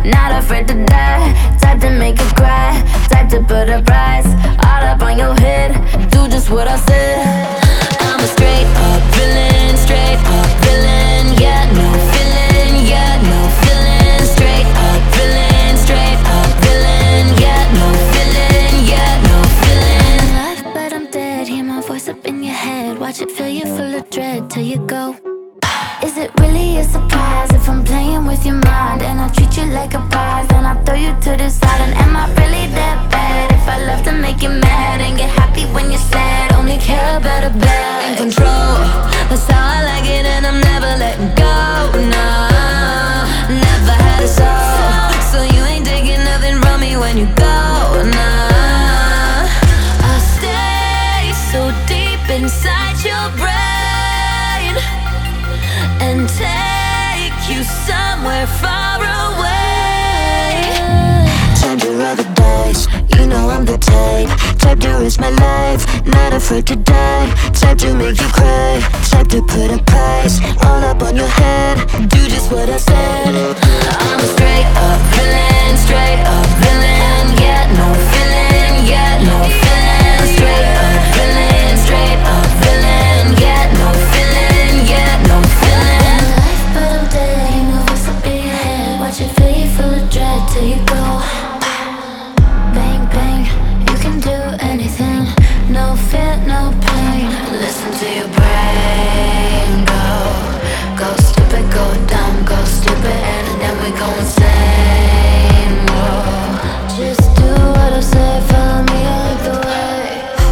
not afraid to die. Type to make you cry, type to put a price all up on your head. Do just what I said. I'm a straight up villain, straight up villain. Yeah, no feeling, yeah, no feeling. Straight up villain, straight up villain. Yeah, no feeling, yeah, no feeling. Alive, but I'm dead. Hear my voice up in your head. Watch it fill you full of dread till you go. Is it really a surprise if I'm playing with your mind and I treat you like a prize? Then I throw you to the side. And am I really that bad if I love to make you mad and get happy when you're sad? Only care about a bad. In control, that's how I like it, and I'm never letting go. Nah, never had a soul, so you ain't taking nothing from me when you go. Nah, I stay so deep inside your brain and take you somewhere far away. Time to roll the dice, you know I'm the type to risk my life, not afraid to die. Type to make you cry, type to put a price all up on your head. Do just what I said. I'm a straight up villain, straight up villain. Yeah, no feeling, yeah, no feeling. Straight up villain, straight up villain. Yeah, no feeling, yeah, no feeling. Alive, but I'm dead. You know what's up in your head. Watch it fill you full of dread till you go. Bang, bang, you can do anything. No fear, no pain. Listen to your brain go. Go stupid, go dumb, go stupid, and then we go insane. Whoa. Just do what I say, follow me, I like the way.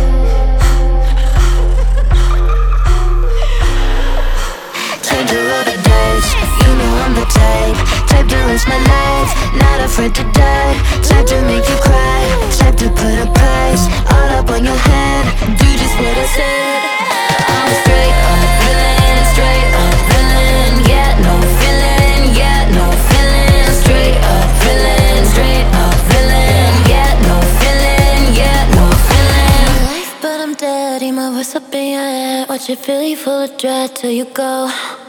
Time to roll the dice, you know I'm the type to risk my life, not afraid to die. Type to make you cry, type to put a price all up on your head. Do just what I said. I'm a straight up villain, straight up villain. Yeah, no feeling, yeah, no feeling. Straight up villain, straight up villain. Yeah, no feeling, yeah, no feeling. Alive, but I'm dead. Hear my voice up in your head. Watch it fill you full of dread till you go.